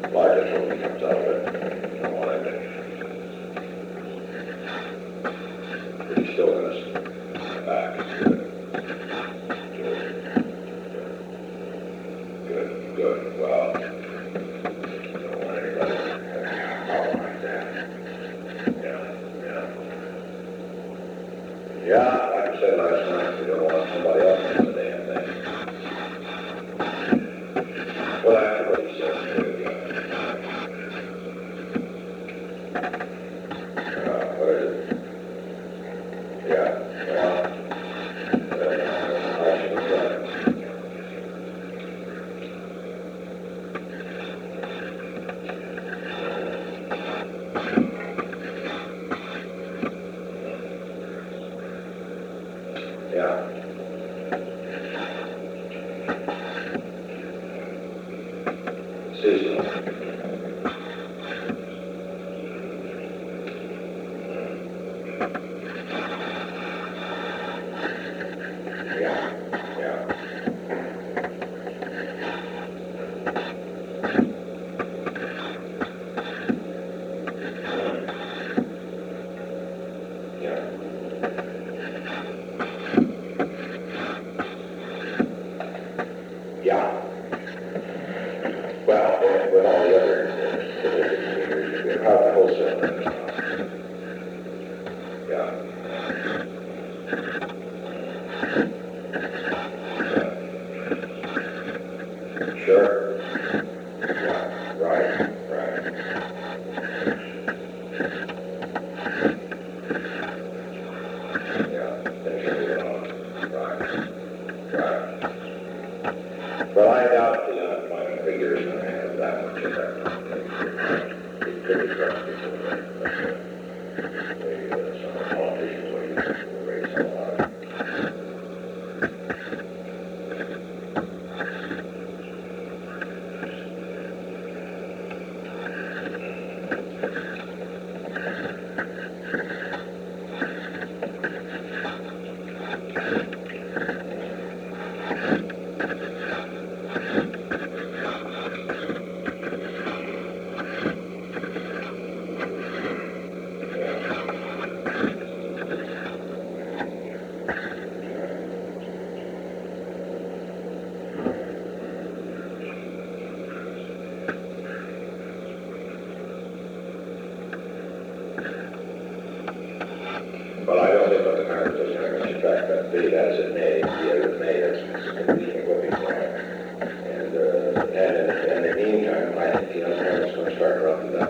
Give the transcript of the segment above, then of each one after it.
largest one that comes out of it. I want it. But he's still in his back. Good. Well, don't want anybody out like that. Yeah, like I said last night, we don't want somebody else in the damn thing. Well, after what he said, what is it? Yeah, well, I should have done it. Yeah. Seasonal. Yeah. Yeah. Well, with all the other statistics, how the wholesale. Yeah. Sure. Yeah. Right. Yeah. Things are moving on. Right. Well, I doubt the unemployment figures are going to have that much effect on things. It's pretty drastic. Some politicians will raise a lot. Well, I don't think what the Congress is going to affect that bid as it may, it's convenient whipping point. And in the meantime, I think the unemployment's going to start dropping down.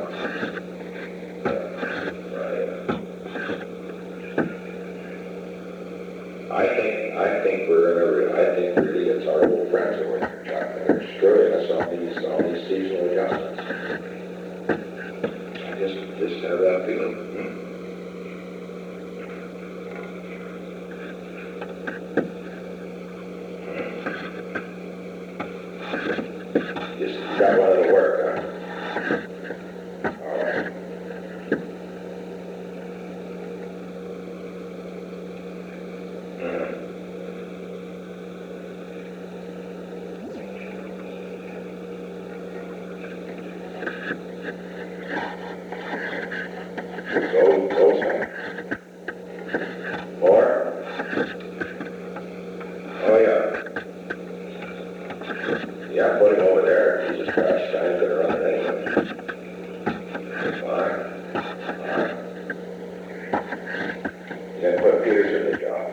I think really it's our old friends that they're screwing us on these seasonal adjustments. I just have that feeling. Just got one of the work, huh? All right. Go, son. More? Oh, yeah. Yeah, put him over there. Jesus Christ, I ain't gonna run it anyway. Fine. You gotta put Peters in the job.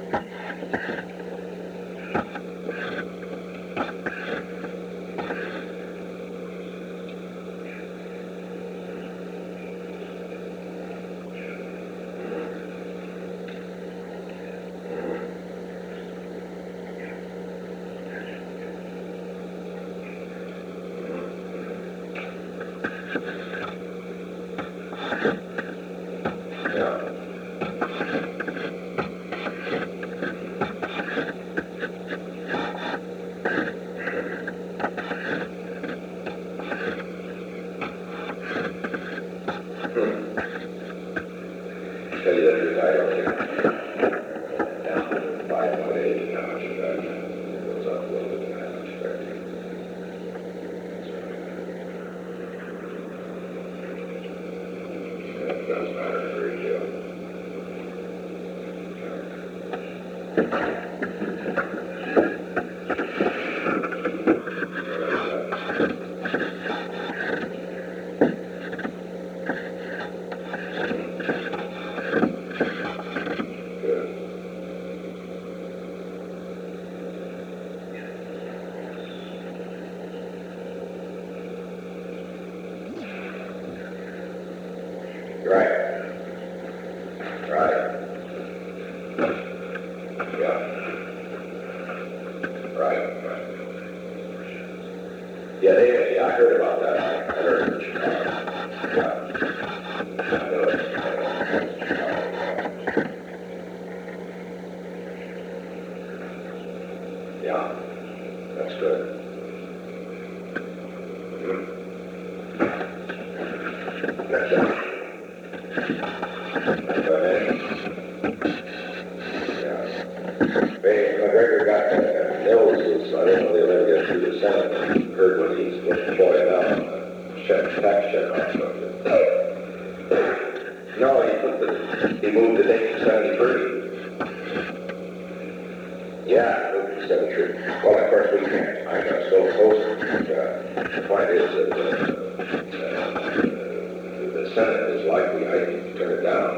Tell you that because I don't think down to 5.8 how much of that goes up a little bit than I'm expecting. doesn't matter a great deal. Right. Right. Yeah. Right. Right. Yeah, I heard about that. I heard it in Chicago. Yeah. I know it. Yeah. That's good. Mm-hmm. That's it. Yeah. McGregor got Mills, I don't know if they'll ever get through the Senate. I heard when he's employed out on the tax shut-off subject. No, he moved the date to 73. Yeah, moved to 73. Well, of course, we can't. I got so close. The point is that the Senate is likely, I think, to turn it down.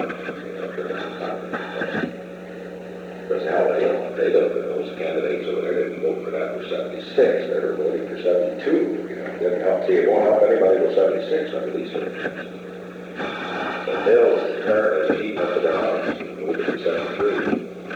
Because hell, they look at those candidates over there, didn't vote for that for 76. They were voting for 72. Didn't help. See, it won't help anybody with 76 under these circumstances. So Bill's currently heating up the House, moving to 73.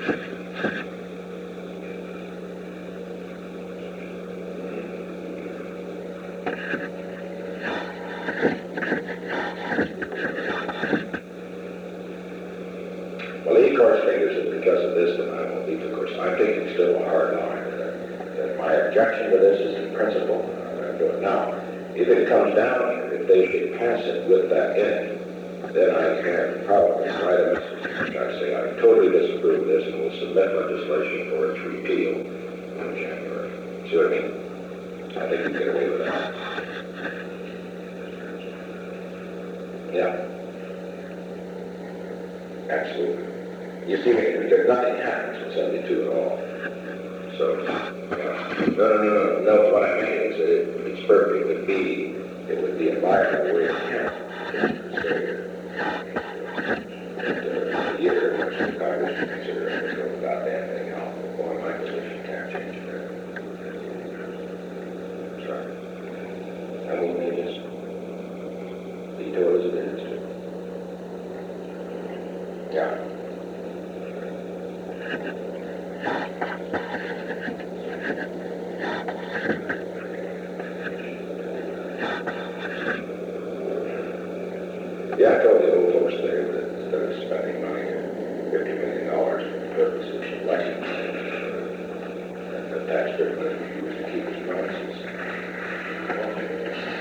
Well, he, of course, figures that because of this, then I won't be, of course, I'm thinking still a hard line. That my objection to this is in principle. I'm going to do it now. If it comes down, if they should pass it with that in it, then I can probably write a message. I say I totally disapprove of this and will submit legislation for its repeal in January. See what I mean? I think you can get away with that. Yeah. Absolutely. You see, because nothing happens in 72 at all. So, no, what I mean is that it's perfect. It would be environmental way of counting. A year in which the Congress should consider every little goddamn thing out. Boy, my position can't change it. Sorry. I won't need this. Veto as it is. Yeah. Yeah, I told the old folks there that instead of spending money, $50 million for the purpose of elections, the tax treatment